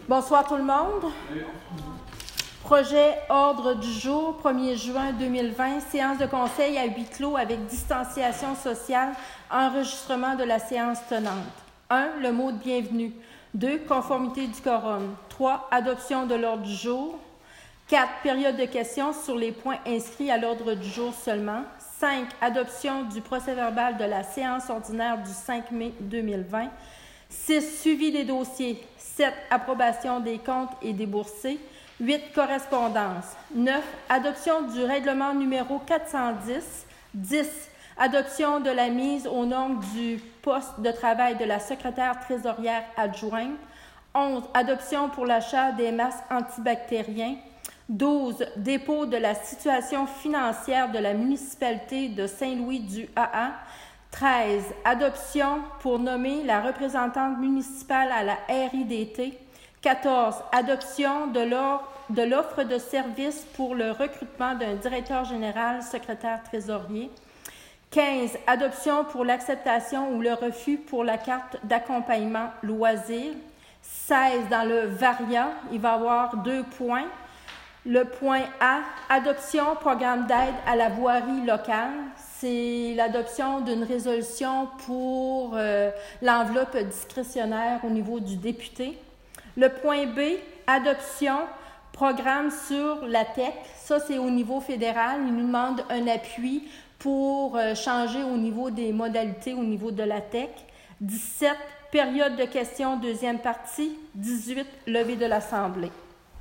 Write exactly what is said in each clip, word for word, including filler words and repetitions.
Bonsoir tout le monde. Projet ordre du jour, premier juin deux mille vingt, séance de conseil à huis clos avec distanciation sociale, enregistrement de la séance tenante. un. Le mot de bienvenue. deux. Conformité du quorum. trois. Adoption de l'ordre du jour. quatre. Période de questions sur les points inscrits à l'ordre du jour seulement. cinq. Adoption du procès-verbal de la séance ordinaire du cinq mai deux mille vingt. six. Suivi des dossiers. sept. Approbation des comptes et déboursés. huit. Correspondance. neuf. Adoption du règlement numéro quatre cent dix. dix. Adoption de la mise aux normes du poste de travail de la secrétaire trésorière adjointe. onze. Adoption pour l'achat des masques antibactériens. douze. Dépôt de la situation financière de la municipalité de Saint-Louis-du-A A. treize. Adoption pour nommer la représentante municipale à la R I D T. quatorze. Adoption de l'offre de service pour le recrutement d'un directeur général, secrétaire trésorier. quinze. Adoption pour l'acceptation ou le refus pour la carte d'accompagnement loisir. seize. Dans le variant, il va y avoir deux points. Le point A, adoption programme d'aide à la voirie locale. C'est l'adoption d'une résolution pour euh, l'enveloppe discrétionnaire au niveau du député. Le point B, adoption programme sur la T E C. Ça, c'est au niveau fédéral. Il nous demande un appui pour euh, changer au niveau des modalités au niveau de la T E C. dix-sept, période de questions, deuxième partie. dix-huit, levée de l'Assemblée.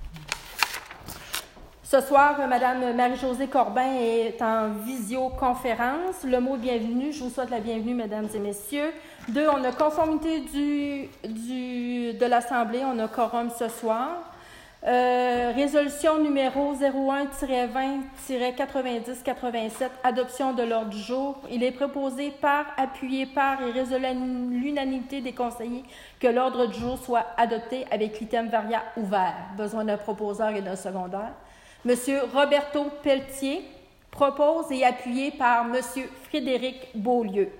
Ce soir, Mme Marie-Josée Corbin est en visioconférence. Le mot bienvenue, je vous souhaite la bienvenue, mesdames et messieurs. Deux, on a conformité du, du, de l'Assemblée, on a quorum ce soir. Euh, résolution numéro zéro un vingt quatre-vingt-dix quatre-vingt-sept, adoption de l'ordre du jour. Il est proposé par, appuyé par et résolu à l'unanimité des conseillers que l'ordre du jour soit adopté avec l'item variant ouvert. Besoin d'un proposeur et d'un secondaire. Monsieur Roberto Pelletier propose et appuyé par Monsieur Frédéric Beaulieu.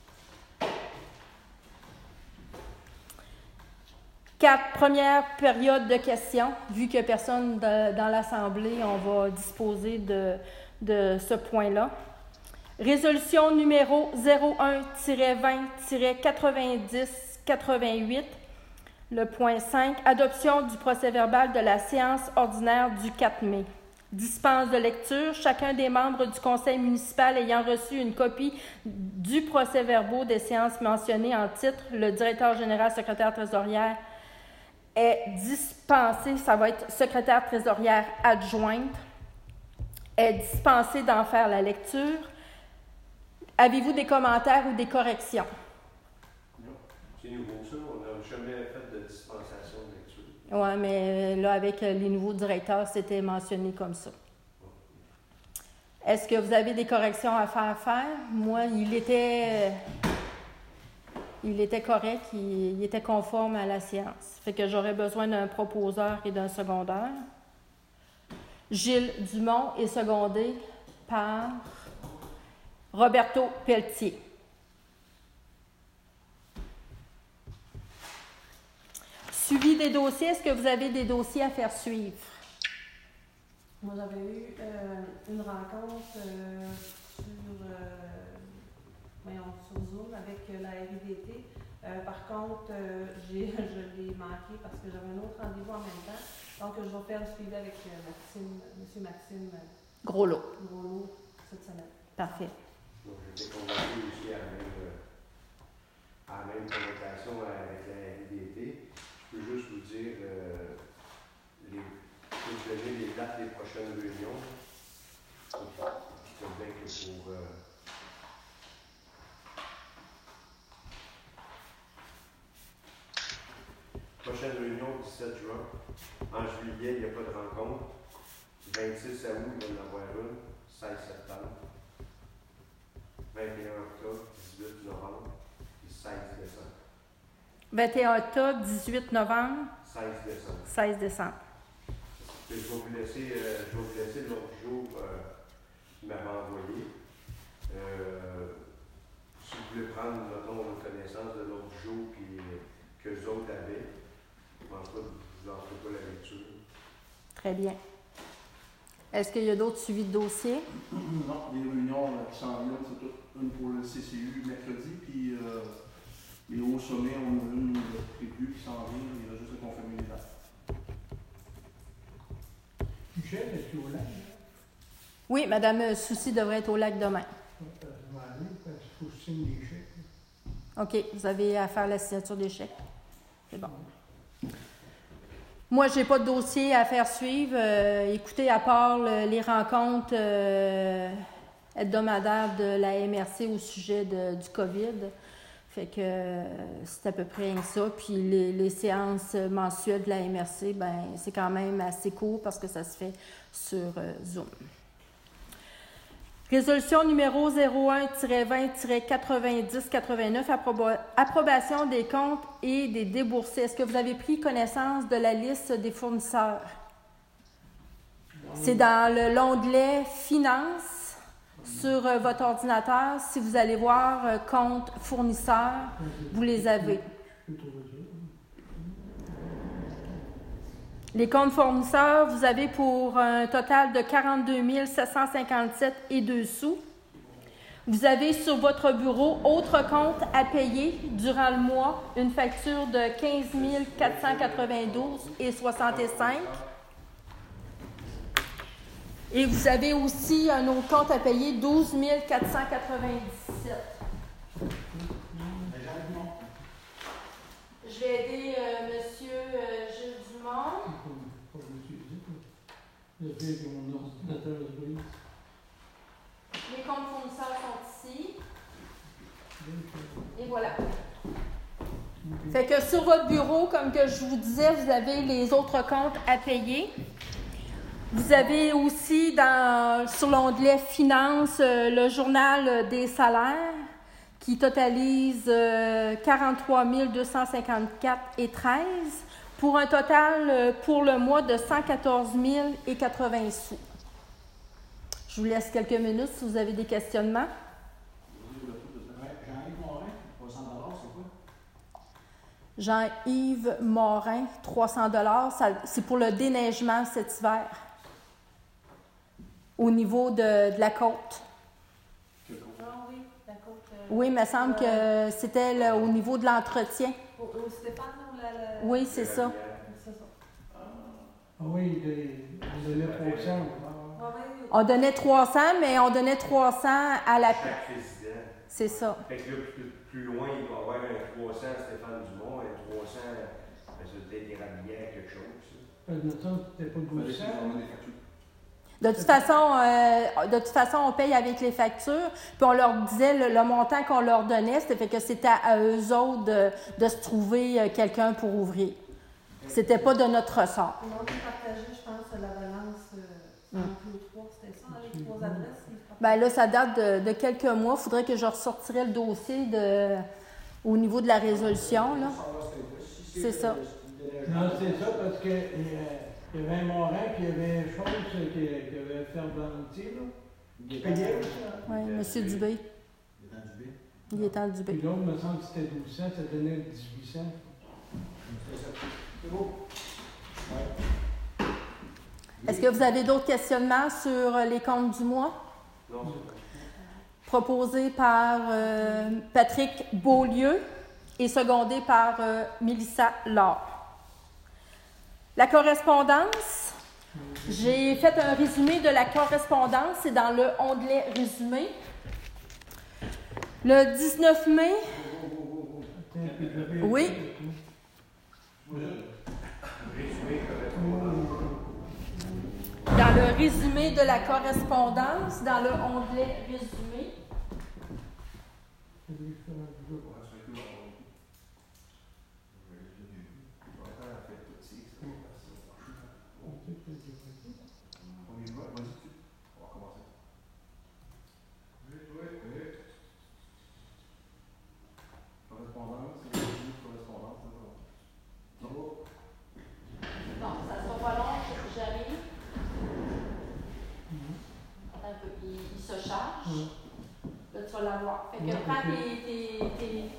Quatre, première période de questions. Vu qu'il n'y a personne de, dans l'Assemblée, on va disposer de, de ce point-là. Résolution numéro zéro un vingt quatre-vingt-dix quatre-vingt-huit. Le point cinq, adoption du procès-verbal de la séance ordinaire du quatre mai. Dispense de lecture. Chacun des membres du conseil municipal ayant reçu une copie du procès-verbal des séances mentionnées en titre, le directeur général, secrétaire trésorière, est dispensé, ça va être secrétaire trésorière adjointe, est dispensé d'en faire la lecture. Avez-vous des commentaires ou des corrections? Non, c'est nouveau ça, on n'a jamais fait de dispensation de lecture. Oui, mais là, avec les nouveaux directeurs, c'était mentionné comme ça. Est-ce que vous avez des corrections à faire faire? Moi, il était, il était correct, il, il était conforme à la séance. Fait que j'aurais besoin d'un proposeur et d'un secondaire. Gilles Dumont est secondé par Roberto Pelletier. Suivi des dossiers, est-ce que vous avez des dossiers à faire suivre? Moi, j'avais eu euh, une rencontre euh, sur, euh, voyons, sur Zoom avec euh, la R I D T. Euh, par contre, euh, j'ai, je l'ai manqué parce que j'avais un autre rendez-vous en même temps. Donc, je vais faire le suivi avec euh, Maxime, M. Maxime euh, Groslot. Groslot cette semaine. Parfait. Donc, j'étais convaincu aussi à la même, euh, à la même convocation avec la R I D T. Je peux juste vous dire, euh, les, je vous donner les dates des prochaines réunions. C'est bien que pour euh, prochaine réunion dix-sept juin. En juillet, il n'y a pas de rencontre. vingt-six août, il va y en avoir une. seize septembre. vingt et un octobre, dix-huit novembre. Et seize décembre. vingt et un octobre, dix-huit novembre, seize décembre. seize décembre. Je vais vous laisser, euh, je vais vous laisser l'autre jour euh, qu'il m'avait envoyé. Euh, si vous voulez prendre, mettons, une connaissance de l'autre jour puis, que les autres avaient, en tout cas, je vous n'en ferez pas la lecture. Très bien. Est-ce qu'il y a d'autres suivis de dossiers? Non, les réunions là, qui s'en viennent, c'est tout. Une pour le C C U mercredi, puis euh, les hauts sommets, on a une prévue qui s'en vient, il y a juste à confirmer les dates. Michel, est-ce que au lac? Oui, Madame Soucy devrait être au lac demain. Je vais aller parce qu'il faut que je signe des chèques. OK, vous avez à faire la signature des chèques. C'est bon. Moi, je n'ai pas de dossier à faire suivre. Euh, écoutez, à part le, les rencontres euh, hebdomadaires de la M R C au sujet de, du COVID, fait que euh, c'est à peu près ça. Puis les, les séances mensuelles de la M R C, ben c'est quand même assez court parce que ça se fait sur euh, Zoom. Résolution numéro zéro un vingt quatre-vingt-dix quatre-vingt-neuf, approba- approbation des comptes et des déboursés. Est-ce que vous avez pris connaissance de la liste des fournisseurs? C'est dans le l'onglet Finances sur euh, votre ordinateur. Si vous allez voir euh, compte fournisseurs, vous les avez. Les comptes fournisseurs, vous avez pour un total de quarante-deux mille sept cent cinquante-sept et deux sous. Vous avez sur votre bureau autre compte à payer durant le mois, une facture de quinze mille quatre cent quatre-vingt-douze et soixante-cinq. Et vous avez aussi un autre compte à payer, douze mille quatre cent quatre-vingt-dix-sept. Je vais aider euh, Monsieur euh, Gilles Dumont. Je vais que mon ordinateur se brise. Les comptes fournisseurs sont ici. Et voilà. Fait que sur votre bureau, comme que je vous disais, vous avez les autres comptes à payer. Vous avez aussi dans, sur l'onglet Finances euh, le journal des salaires qui totalise euh, quarante-trois mille deux cent cinquante-quatre et treize pour un total euh, pour le mois de cent quatorze mille et quatre-vingts sous. Je vous laisse quelques minutes si vous avez des questionnements. Jean-Yves Morin, trois cents dollars, c'est quoi? Jean-Yves Morin, trois cents dollars, c'est pour le déneigement cet hiver au niveau de, de la côte. Ah oui, la côte. Euh, Oui, il me semble euh, que c'était le- au niveau de l'entretien. Au, au Stéphane, ou la, la... Oui, c'est ça. C'est ça. Ah oui, il donnait trois cents. Ah oui. On donnait trois cents, mais on donnait trois cents à la... Chaque résident. C'est ça. Fait que là, plus, plus loin, il doit y avoir un trois cents Stéphane Dumont, un trois cents, ben, ça doit être Érablière, quelque chose. Ça. Notre temps, c'était pas douze cents. De toute façon, euh, de toute façon, on paye avec les factures. Puis on leur disait le, le montant qu'on leur donnait, c'était fait que c'était à eux autres de, de se trouver euh, quelqu'un pour ouvrir. C'était pas de notre ressort. On a partagé, je pense, la balance euh, entre les trois, c'était ça, hein, les trois adresses. Ben là, ça date de, de quelques mois. Il faudrait que je ressortirais le dossier de, au niveau de la résolution. Là. C'est ça. Non, c'est ça, parce que euh, il y avait un Morin, puis il y avait une chose qui, qui avait fait Bantier, là. Il payait aussi. Oui, M. Dubé. Il est dans Dubé. Il est en Dubé. Puis l'autre, me semble que c'était douze cents, ça donnait dix-huit cents. C'est beau. Ouais. Est-ce que vous avez d'autres questionnements sur les comptes du mois? Non, c'est pas. Proposé par euh, Patrick Beaulieu et secondé par euh, Mélissa Laure. La correspondance, j'ai fait un résumé de la correspondance, c'est dans le onglet résumé. Le dix-neuf mai, oui, Résumé correspondance. dans le résumé de la correspondance, dans le onglet résumé. Non, ça ne sera pas long, j'arrive. Attends un peu, il, il se charge. Là, tu vas l'avoir. Fait que prends tes, tes, tes,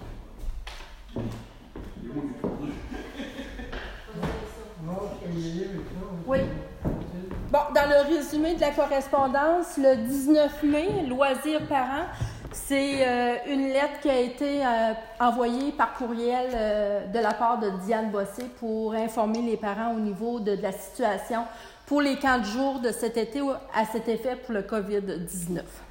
le résumé de la correspondance, le dix-neuf mai, loisirs parents, c'est euh, une lettre qui a été euh, envoyée par courriel euh, de la part de Diane Bossé pour informer les parents au niveau de, de la situation pour les camps de jour de cet été à cet effet pour le covid dix-neuf.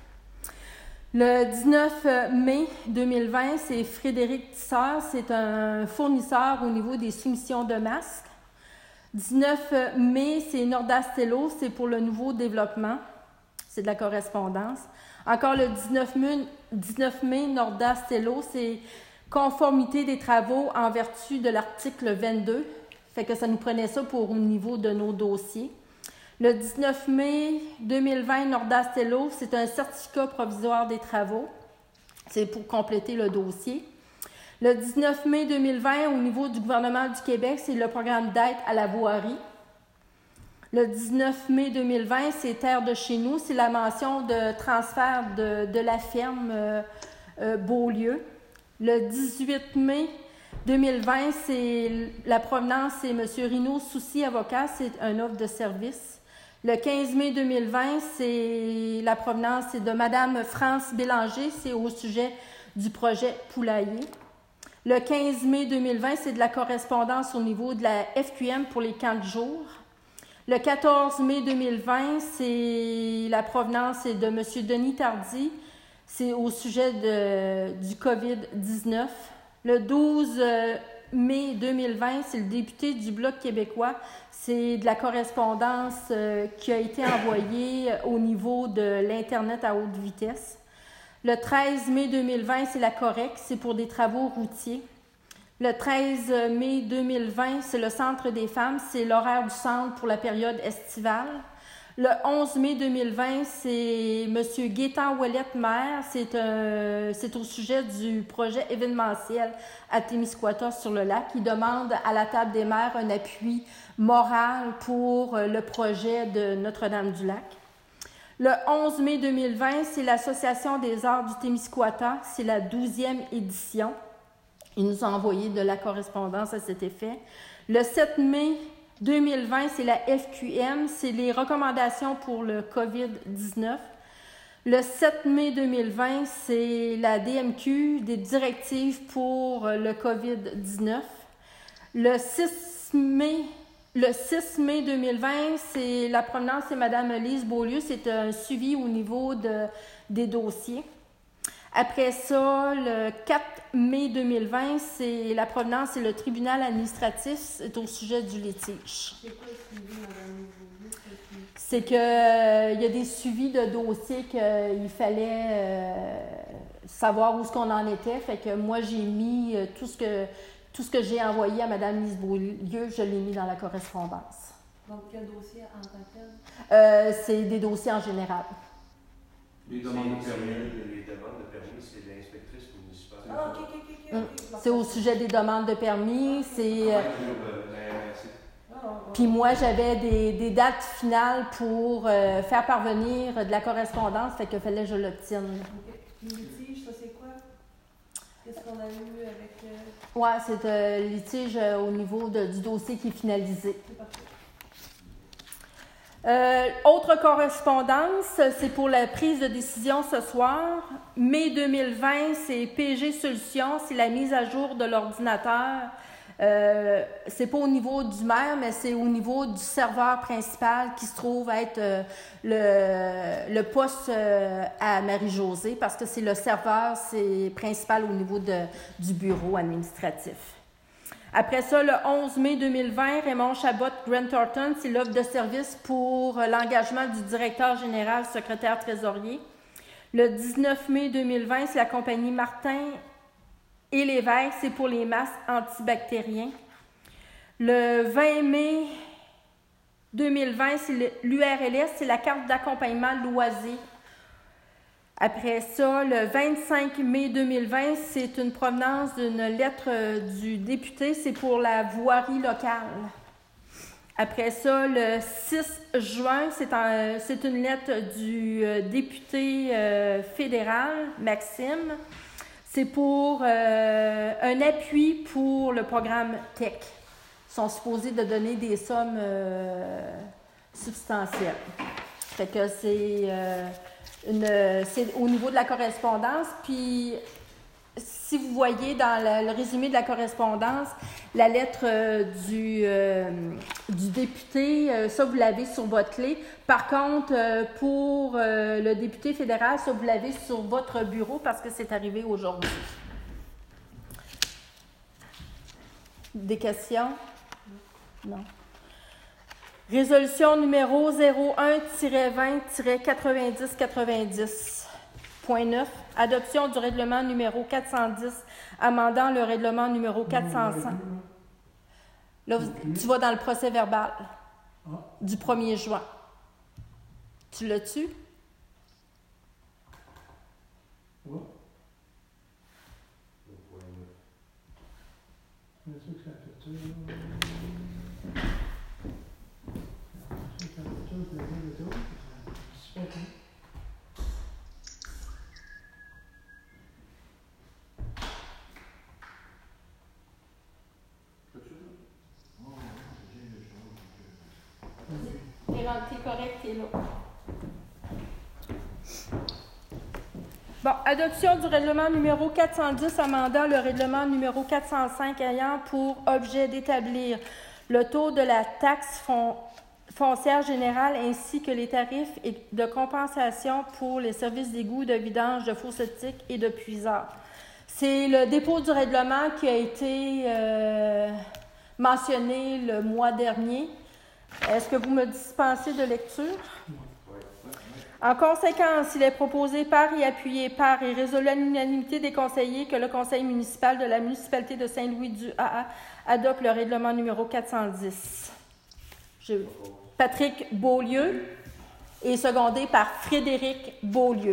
Le dix-neuf mai deux mille vingt, c'est Frédéric Tisseur, c'est un fournisseur au niveau des soumissions de masques. dix-neuf mai, c'est Nordastello, c'est pour le nouveau développement, c'est de la correspondance. Encore le dix-neuf mai, dix-neuf mai Nordastello, c'est conformité des travaux en vertu de l'article vingt-deux, fait que ça nous prenait ça pour au niveau de nos dossiers. Le dix-neuf mai deux mille vingt, Nordastello, c'est un certificat provisoire des travaux. C'est pour compléter le dossier. Le dix-neuf mai deux mille vingt, au niveau du gouvernement du Québec, c'est le programme d'aide à la voirie. Le dix-neuf mai deux mille vingt, c'est Terre de chez nous, c'est la mention de transfert de, de la ferme euh, euh, Beaulieu. Le dix-huit mai deux mille vingt, c'est la provenance, c'est M. Rino Soucy, avocat, c'est un offre de service. Le quinze mai deux mille vingt, c'est la provenance c'est de Mme France Bélanger, c'est au sujet du projet Poulailler. Le quinze mai deux mille vingt, c'est de la correspondance au niveau de la F Q M pour les camps de jour. Le quatorze mai deux mille vingt, c'est la provenance c'est de M. Denis Tardy, c'est au sujet de, du covid dix-neuf. Le douze mai deux mille vingt, c'est le député du Bloc québécois. C'est de la correspondance euh, qui a été envoyée au niveau de l'Internet à haute vitesse. Le treize mai deux mille vingt, c'est la Correc, c'est pour des travaux routiers. Le treize mai deux mille vingt, c'est le Centre des femmes, c'est l'horaire du centre pour la période estivale. Le onze mai deux mille vingt, c'est M. Gaétan Ouellette, maire. C'est, un, c'est au sujet du projet événementiel à Témiscouata sur le lac. Il demande à la table des maires un appui moral pour le projet de Notre-Dame-du-Lac. Le onze mai deux mille vingt, c'est l'Association des arts du Témiscouata. C'est la douzième édition. Il nous a envoyé de la correspondance à cet effet. Le sept mai deux mille vingt, c'est la F Q M, c'est les recommandations pour le covid dix-neuf. Le sept mai deux mille vingt, c'est la D M Q, des directives pour le covid dix-neuf. Le six mai, le six mai deux mille vingt, c'est la provenance, c'est Mme Lise Beaulieu, c'est un suivi au niveau de, des dossiers. Après ça, le quatre mai deux mille vingt, c'est la provenance, c'est le tribunal administratif, c'est au sujet du litige. C'est quoi le suivi, Mme Beaulieu? C'est qu'il euh, y a des suivis de dossiers qu'il fallait euh, savoir où ce qu'on en était. Fait que moi, j'ai mis euh, tout ce que tout ce que j'ai envoyé à Mme Lise Beaulieu, je l'ai mis dans la correspondance. Donc, quel dossier en tant que tel? Euh, c'est des dossiers en général. Les demandes de C'est- permis. c'est- Les demandes de permis, c'est l'inspectrice municipale. Ah, ok, ok, ok. ok, Hum. ok. C'est au sujet des demandes de permis. C'est, euh, Ouais, euh, la M R C. Ah, ah, ah. puis moi, j'avais des, des dates finales pour euh, faire parvenir de la correspondance, fait qu'il fallait que je l'obtienne. Ok. Puis litige, ça c'est quoi? Qu'est-ce qu'on a eu avec... Euh... Oui, c'est un litige euh, au niveau de- du dossier qui est finalisé. C'est parfait. Euh, autre correspondance, c'est pour la prise de décision ce soir. Mai deux mille vingt, c'est P G Solutions, c'est la mise à jour de l'ordinateur. Euh, c'est pas au niveau du maire, mais c'est au niveau du serveur principal qui se trouve être euh, le, le poste euh, à Marie-Josée, parce que c'est le serveur c'est principal au niveau de, du bureau administratif. Après ça, le onze mai deux mille vingt, Raymond Chabot, Grant Thornton, c'est l'offre de service pour l'engagement du directeur général, secrétaire trésorier. Le dix-neuf mai deux mille vingt, c'est la compagnie Martin et Lévesque, c'est pour les masques antibactériens. Le vingt mai deux mille vingt, c'est l'U R L S, c'est la carte d'accompagnement loisir. Après ça, le vingt-cinq mai deux mille vingt, c'est une provenance d'une lettre du député, c'est pour la voirie locale. Après ça, le six juin, c'est, un, c'est une lettre du député euh, fédéral, Maxime. C'est pour euh, un appui pour le programme T E C. Ils sont supposés de donner des sommes euh, substantielle. Fait que c'est, euh, une, c'est au niveau de la correspondance. Puis, si vous voyez dans le, le résumé de la correspondance, la lettre euh, du, euh, du député, euh, ça, vous l'avez sur votre clé. Par contre, euh, pour euh, le député fédéral, ça, vous l'avez sur votre bureau parce que c'est arrivé aujourd'hui. Des questions? Non. Résolution numéro zéro un vingt quatre-vingt-dix quatre-vingt-dix. Point neuf. Adoption du règlement numéro quatre cent dix, amendant le règlement numéro quatre cent cinq. Là, tu vas dans le procès verbal du premier juin. Tu l'as-tu? Oui. C'est sûr que ça fait ça. C'est pas tout. T'es correct, t'es là. Bon, adoption du règlement numéro quatre cent dix, amendant le règlement numéro quatre cent cinq ayant pour objet d'établir le taux de la taxe fon- foncière générale ainsi que les tarifs et de compensation pour les services d'égout, de vidange, de fours septiques et de puisards. C'est le dépôt du règlement qui a été euh, mentionné le mois dernier. Est-ce que vous me dispensez de lecture? En conséquence, il est proposé par et appuyé par et résolu à l'unanimité des conseillers que le conseil municipal de la municipalité de Saint-Louis-du-A A adopte le règlement numéro quatre cent dix. Je... Patrick Beaulieu est secondé par Frédéric Beaulieu.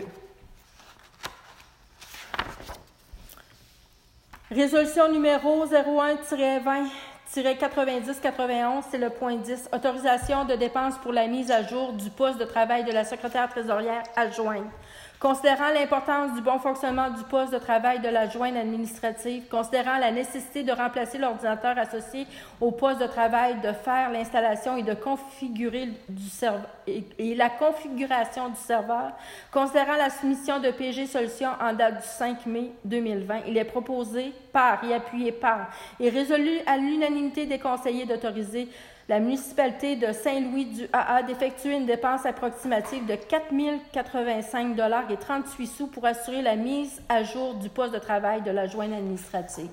Résolution numéro zéro un vingt quatre-vingt-dix quatre-vingt-onze, c'est le point dix. Autorisation de dépenses pour la mise à jour du poste de travail de la secrétaire trésorière adjointe. Considérant l'importance du bon fonctionnement du poste de travail de l'adjointe administrative, considérant la nécessité de remplacer l'ordinateur associé au poste de travail, de faire l'installation et de configurer du serveur et, et la configuration du serveur, considérant la soumission de P G Solutions en date du cinq mai deux mille vingt, il est proposé par et appuyé par et résolu à l'unanimité des conseillers d'autoriser la municipalité de Saint-Louis-du-A A d'effectuer une dépense approximative de quatre mille quatre-vingt-cinq dollars et trente-huit sous pour assurer la mise à jour du poste de travail de l'adjointe administrative.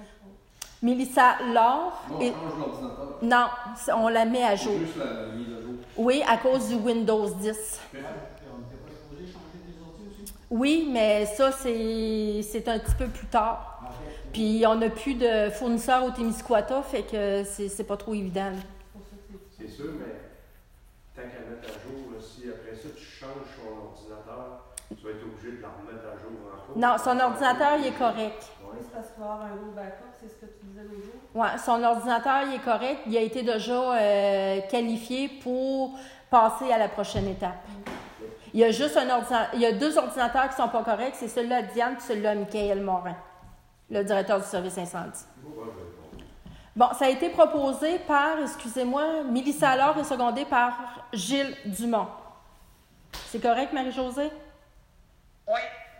Mélissa Laure. Non, Et... change l'ordinateur. Non, on la met à jour. Juste la, la mise à jour. Oui, à cause du Windows dix. Ouais, on n'était pas supposé changer tes ordi aussi? Oui, mais ça, c'est, c'est un petit peu plus tard. Ah, ok. Puis on n'a plus de fournisseurs au Témiscouata, fait que c'est, c'est pas trop évident. C'est sûr, mais tant qu'à mettre à jour, là, si après ça tu changes son ordinateur, tu vas être obligé de la remettre à jour encore. Non, son ordinateur, il est correct. Ouais. C'est parce qu'il va y avoir un gros backup, c'est ce que tu disais l'autre jour. Oui, son ordinateur, il est correct. Il a été déjà euh, qualifié pour passer à la prochaine étape. Il y a juste un ordinateur, il y a deux ordinateurs qui ne sont pas corrects, c'est celui-là de Diane et celui-là de Michael Morin, le directeur du service incendie. Ouais, ouais, ouais. Bon, ça a été proposé par, excusez-moi, Mélissa Laure et secondé par Gilles Dumont. C'est correct, Marie-Josée? Oui.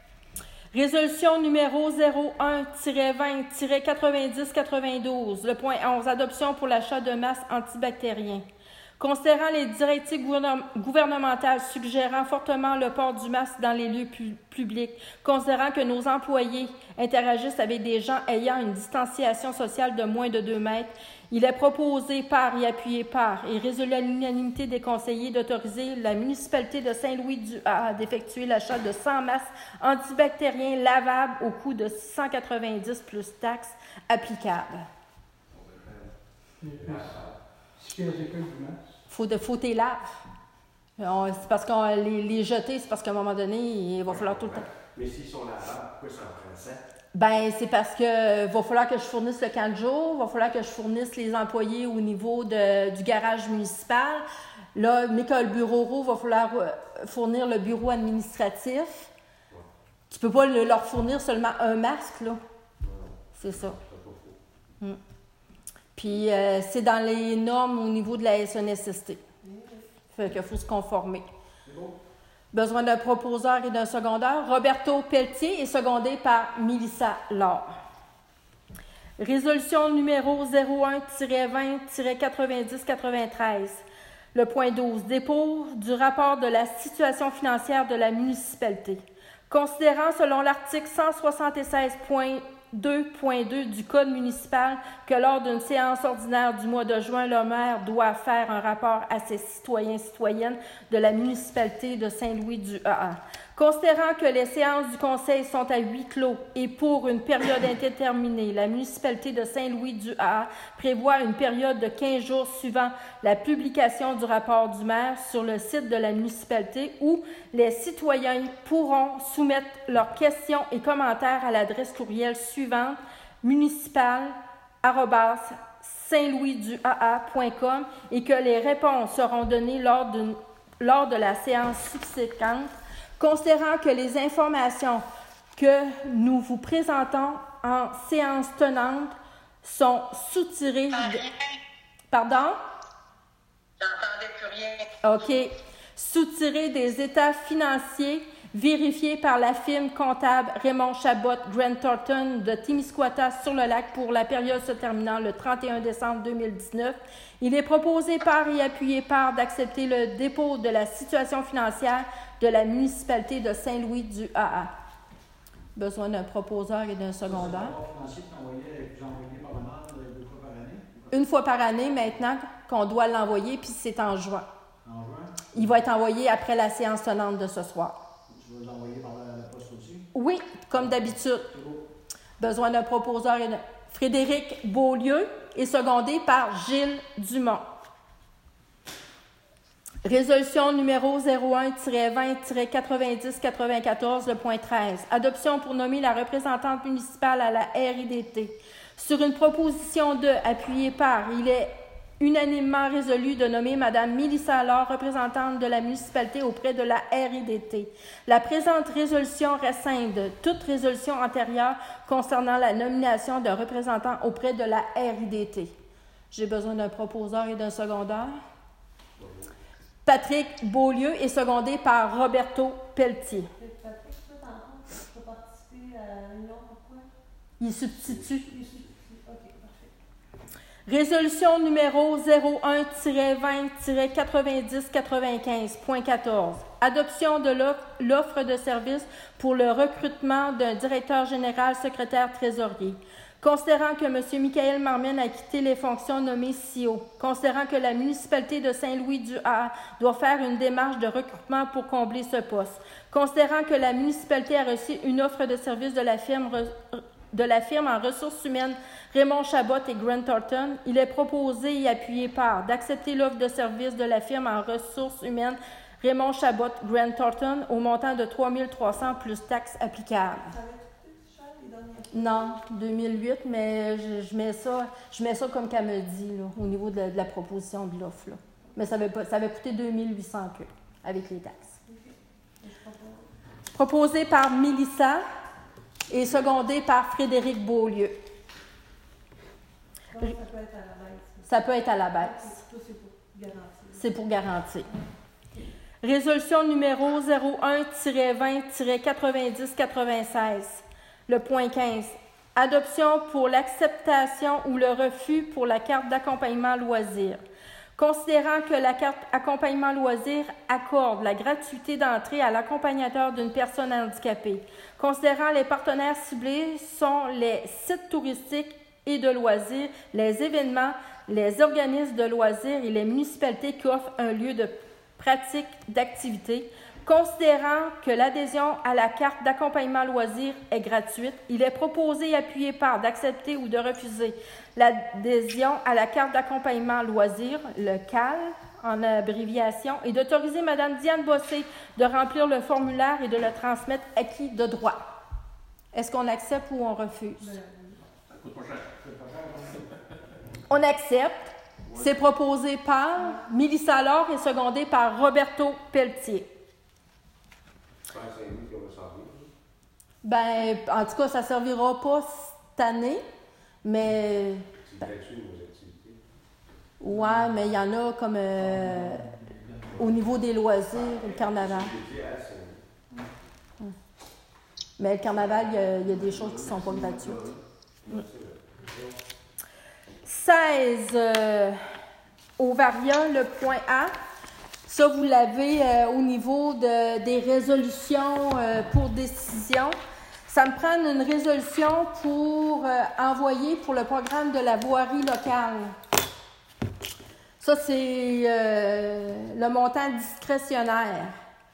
Résolution numéro zéro un vingt quatre-vingt-dix quatre-vingt-douze, le point onze, adoption pour l'achat de masques antibactériens. Considérant les directives gouvernementales suggérant fortement le port du masque dans les lieux pu- publics, considérant que nos employés interagissent avec des gens ayant une distanciation sociale de moins de deux mètres, il est proposé par et appuyé par et résolu à l'unanimité des conseillers d'autoriser la municipalité de Saint-Louis-du-A A d'effectuer l'achat de cent masques antibactériens lavables au coût de six cent quatre-vingt-dix plus taxes applicables. Si pièces d'école du masque. Faut de faut tes laves. On- C'est parce qu'on les, les jeter, c'est parce qu'à un moment donné, il va falloir tout le temps. Mais s'ils sont lavables, pourquoi ça en prend sept? Ben, c'est parce que va falloir que je fournisse le camp de jour, va falloir que je fournisse les employés au niveau de, du garage municipal. Là, Michael Bureau va falloir euh, fournir le bureau administratif. Tu peux pas le- leur fournir seulement un masque, là. C'est ça. Puis, euh, c'est dans les normes au niveau de la S N S S T. Fait qu'il faut se conformer. C'est bon? Besoin d'un proposeur et d'un secondaire. Roberto Pelletier est secondé par Mélissa Laure. Résolution numéro zéro un vingt quatre-vingt-dix quatre-vingt-treize. Le point douze. Dépôt du rapport de la situation financière de la municipalité. Considérant selon l'article cent soixante-seize point deux point deux du Code municipal que lors d'une séance ordinaire du mois de juin, le maire doit faire un rapport à ses citoyens et citoyennes de la municipalité de Saint-Louis du A A. Considérant que les séances du conseil sont à huis clos et pour une période indéterminée, la municipalité de Saint-Louis du A A prévoit une période de quinze jours suivant la publication du rapport du maire sur le site de la municipalité où les citoyens pourront soumettre leurs questions et commentaires à l'adresse courriel suivante municipal arobase saint louis du a a point com et que les réponses seront données lors, d'une, lors de la séance subséquente. Considérant que les informations que nous vous présentons en séance tenante sont soutirées de... Pardon? J'entendais plus rien. OK. Soutirées des états financiers vérifiés par la firme comptable Raymond Chabot Grant Thornton de Témiscouata-sur-le-Lac pour la période se terminant le trente et un décembre deux mille dix-neuf. Il est proposé par et appuyé par d'accepter le dépôt de la situation financière de la municipalité de Saint-Louis du A A. Besoin d'un proposeur et d'un secondaire. Le rapport financier que tu envoyais, que j'ai envoyé par le maire deux fois par année? Une fois par année maintenant qu'on doit l'envoyer, puis c'est en juin. En juin? Il va être envoyé après la séance tenante de ce soir. Tu vas l'envoyer par la, la poste aussi? Oui, comme d'habitude. C'est beau. Besoin d'un proposeur et d'un... Frédéric Beaulieu est secondé par Gilles Dumont. Résolution numéro zéro un vingt quatre-vingt-dix quatre-vingt-quatorze, le point treize. Adoption pour nommer la représentante municipale à la R I D T. Sur une proposition de, appuyée par, il est unanimement résolu de nommer Mme Mélissa Laure, représentante de la municipalité auprès de la R I D T. La présente résolution rescinde de toute résolution antérieure concernant la nomination d'un représentant auprès de la R I D T. J'ai besoin d'un proposeur et d'un secondaire. Patrick Beaulieu est secondé par Roberto Pelletier. Patrick, toi, tantôt, tu vas participer à la réunion, pourquoi? Il substitue. Il substitue. OK, parfait. Résolution numéro zéro un vingt quatre-vingt-dix quatre-vingt-quinze, point quatorze. Adoption de l'offre de service pour le recrutement d'un directeur général secrétaire trésorier. Considérant que M. Michael Marmen a quitté les fonctions nommées C I O, considérant que la municipalité de Saint-Louis du A A doit faire une démarche de recrutement pour combler ce poste, considérant que la municipalité a reçu une offre de service de la firme, de la firme en ressources humaines Raymond Chabot et Grant Thornton, il est proposé et appuyé par d'accepter l'offre de service de la firme en ressources humaines Raymond Chabot Grant Thornton au montant de trois mille trois cents plus taxes applicables. Non, deux mille huit, mais je, je, mets ça, je mets ça comme qu'elle me dit là, au niveau de la, de la proposition de l'offre. Là. Mais ça avait, pas, ça avait coûté deux mille huit cents que, avec les taxes. Proposé par Mélissa et secondé par Frédéric Beaulieu. Donc, ça peut être à la baisse. Ça peut être à la baisse. Ça, c'est pour garantir. C'est pour garantir. Résolution numéro zéro un vingt quatre-vingt-dix quatre-vingt-seize. Le point quinze. Adoption pour l'acceptation ou le refus pour la carte d'accompagnement loisir. Considérant que la carte accompagnement loisir accorde la gratuité d'entrée à l'accompagnateur d'une personne handicapée. Considérant les partenaires ciblés sont les sites touristiques et de loisirs, les événements, les organismes de loisirs et les municipalités qui offrent un lieu de pratique d'activité. Considérant que l'adhésion à la carte d'accompagnement loisir est gratuite, il est proposé et appuyé par d'accepter ou de refuser l'adhésion à la carte d'accompagnement loisir, le C A L en abréviation, et d'autoriser Mme Diane Bossé de remplir le formulaire et de le transmettre acquis de droit. Est-ce qu'on accepte ou on refuse? Ça coûte pas cher. On accepte. C'est proposé par Mélissa Laure et secondé par Roberto Pelletier. Ben, en tout cas, ça ne servira pas cette année, mais... C'est gratuit nos activités. Ouais, mais il y en a comme... Euh, au niveau des loisirs, le carnaval. Mais le carnaval, il y a, il y a des choses qui ne sont pas gratuites. seize, euh, Ovaria, le point A. Ça, vous l'avez euh, au niveau de, des résolutions euh, pour décision. Ça me prend une résolution pour euh, envoyer pour le programme de la voirie locale. Ça, c'est euh, le montant discrétionnaire.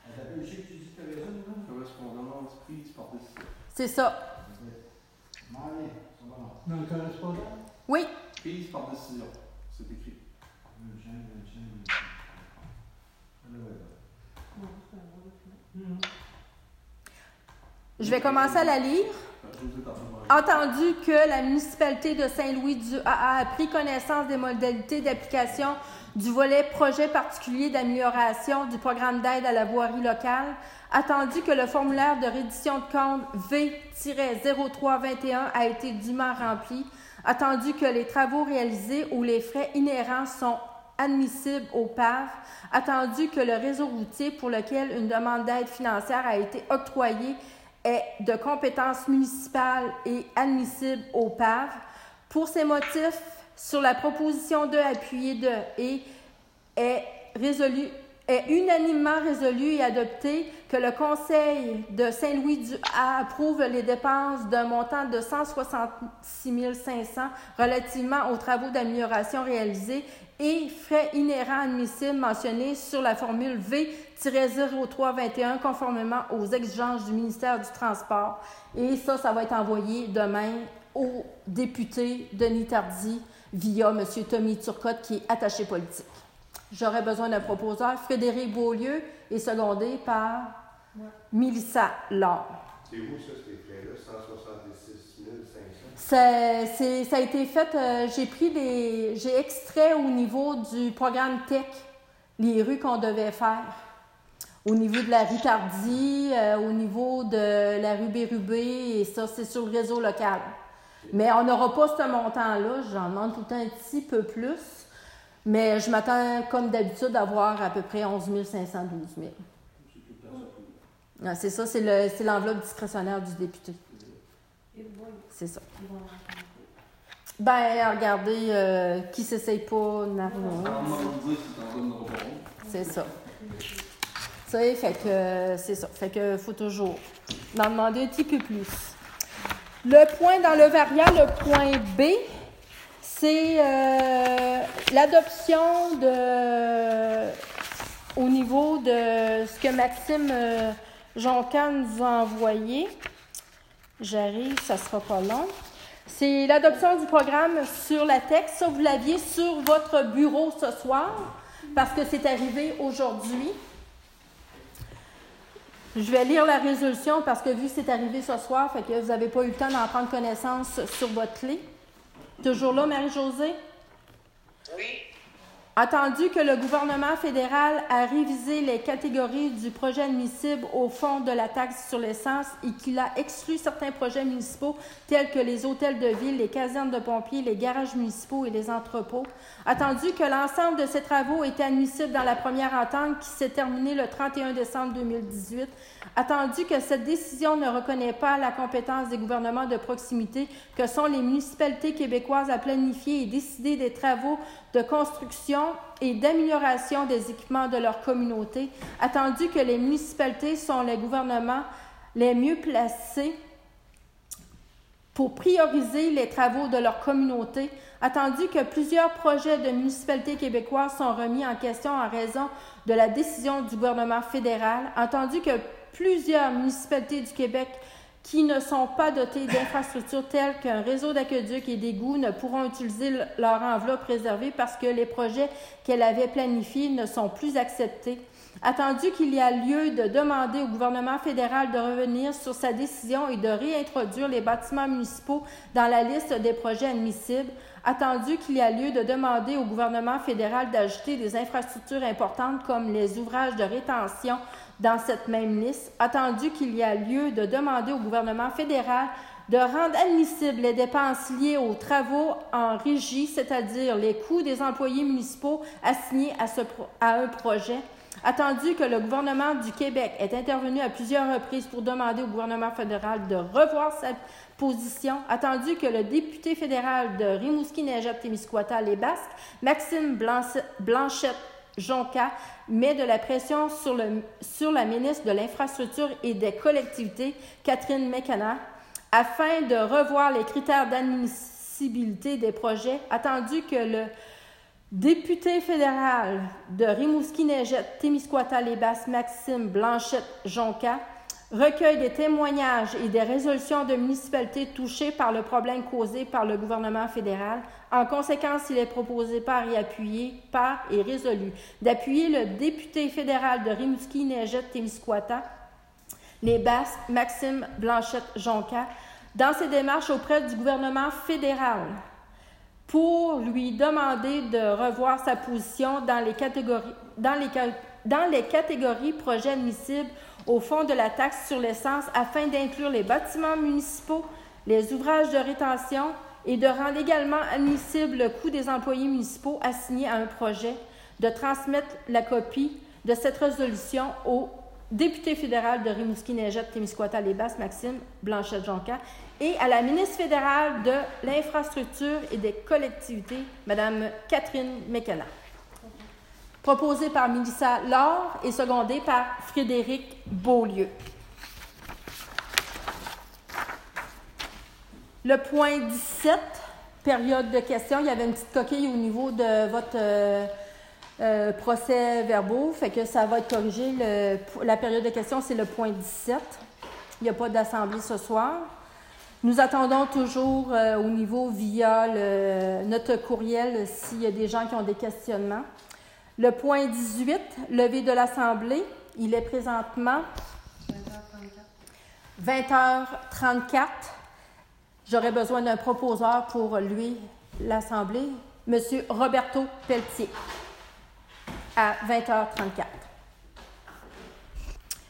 C'est ça. Dans le correspondant? Oui. Prise par décision, c'est écrit. Je vais commencer à la lire. Entendu que la municipalité de Saint-Louis-du-A A a pris connaissance des modalités d'application du volet projet particulier d'amélioration du programme d'aide à la voirie locale, attendu que le formulaire de reddition de compte V zéro trois vingt et un a été dûment rempli, attendu que les travaux réalisés ou les frais inhérents sont admissibles au P A V, attendu que le réseau routier pour lequel une demande d'aide financière a été octroyée est de compétence municipale et admissible au P A V. Pour ces motifs, sur la proposition deux appuyée de et est résolu, est unanimement résolu et adopté que le Conseil de Saint-Louis-du-A approuve les dépenses d'un montant de cent soixante-six mille cinq cents relativement aux travaux d'amélioration réalisés et frais inhérents admissibles mentionnés sur la formule V zéro trois vingt et un conformément aux exigences du ministère du Transport. Et ça, ça va être envoyé demain au député Denis Tardy via M. Tommy Turcotte, qui est attaché politique. J'aurais besoin d'un proposeur, Frédéric Beaulieu, et secondé par ouais. Mélissa Laure. C'est où ça, ces frais-là, cent soixante-six mille cinq cents? Ça, c'est, ça a été fait, euh, j'ai pris les, j'ai extrait au niveau du programme T E C les rues qu'on devait faire. Au niveau de la rue Tardy, euh, au niveau de la rue Bérubé, et ça, c'est sur le réseau local. Mais on n'aura pas ce montant-là, j'en demande tout le temps un petit peu plus. Mais je m'attends, comme d'habitude, à avoir à peu près onze mille cinq cent douze mille. Ah, c'est ça, c'est, le, c'est l'enveloppe discrétionnaire du député. C'est ça. Ben, regardez, euh, qui ne s'essaye pas, n'a rien. C'est ça. Tu sais, fait que c'est ça. Fait que faut toujours en demander un petit peu plus. Le point dans le variant, le point B, c'est euh, l'adoption de, au niveau de ce que Maxime euh, Joncan nous a envoyé. J'arrive, ça ne sera pas long. C'est l'adoption du programme sur la texte. Ça, vous l'aviez sur votre bureau ce soir parce que c'est arrivé aujourd'hui. Je vais lire la résolution parce que vu que c'est arrivé ce soir, fait que vous n'avez pas eu le temps d'en prendre connaissance sur votre clé. Toujours là, Marie-Josée? Oui. Attendu que le gouvernement fédéral a révisé les catégories du projet admissible au fond de la taxe sur l'essence et qu'il a exclu certains projets municipaux tels que les hôtels de ville, les casernes de pompiers, les garages municipaux et les entrepôts. Attendu que l'ensemble de ces travaux étaient admissibles dans la première entente qui s'est terminée le trente et un décembre deux mille dix-huit. Attendu que cette décision ne reconnaît pas la compétence des gouvernements de proximité que sont les municipalités québécoises à planifier et décider des travaux de construction et d'amélioration des équipements de leur communauté, attendu que les municipalités sont les gouvernements les mieux placés pour prioriser les travaux de leur communauté, attendu que plusieurs projets de municipalités québécoises sont remis en question en raison de la décision du gouvernement fédéral, entendu que plusieurs municipalités du Québec qui ne sont pas dotées d'infrastructures telles qu'un réseau d'aqueducs et d'égouts ne pourront utiliser leur enveloppe réservée parce que les projets qu'elles avaient planifiés ne sont plus acceptés. Attendu qu'il y a lieu de demander au gouvernement fédéral de revenir sur sa décision et de réintroduire les bâtiments municipaux dans la liste des projets admissibles. Attendu qu'il y a lieu de demander au gouvernement fédéral d'ajouter des infrastructures importantes comme les ouvrages de rétention dans cette même liste. Attendu qu'il y a lieu de demander au gouvernement fédéral de rendre admissibles les dépenses liées aux travaux en régie, c'est-à-dire les coûts des employés municipaux assignés à, ce pro- à un projet. Attendu que le gouvernement du Québec est intervenu à plusieurs reprises pour demander au gouvernement fédéral de revoir sa position, attendu que le député fédéral de Rimouski-Neigette-Témiscouata-Les-Basques, Maxime Blanchette-Jonca, met de la pression sur, le, sur la ministre de l'Infrastructure et des Collectivités, Catherine McKenna, afin de revoir les critères d'admissibilité des projets, attendu que le député fédéral de Rimouski-Neigette-Témiscouata-Les-Basques, Maxime Blanchette-Jonca, recueille des témoignages et des résolutions de municipalités touchées par le problème causé par le gouvernement fédéral. En conséquence, il est proposé par et appuyé par et résolu d'appuyer le député fédéral de Rimouski-Neigette-Témiscouata, les Basques, Maxime Blanchette-Jonca, dans ses démarches auprès du gouvernement fédéral pour lui demander de revoir sa position dans les catégories, dans les, dans les catégories projets admissibles au fond de la taxe sur l'essence afin d'inclure les bâtiments municipaux, les ouvrages de rétention et de rendre également admissible le coût des employés municipaux assignés à un projet, de transmettre la copie de cette résolution au député fédéral de Rimouski-Neigette-Témiscouata-Les-Basques, Maxime Blanchette-Jonca, et à la ministre fédérale de l'Infrastructure et des Collectivités, Mme Catherine McKenna. Proposé par Mélissa Laure et secondé par Frédéric Beaulieu. Le point dix-sept, période de questions. Il y avait une petite coquille au niveau de votre euh, euh, procès-verbaux, fait que ça va être corrigé. Le, la période de questions, c'est le point dix-sept. Il n'y a pas d'assemblée ce soir. Nous attendons toujours euh, au niveau via le, notre courriel s'il y a des gens qui ont des questionnements. Le point dix-huit, levée de l'Assemblée, il est présentement vingt heures trente-quatre. J'aurais besoin d'un proposeur pour lui, l'Assemblée, M. Roberto Pelletier, à vingt heures trente-quatre.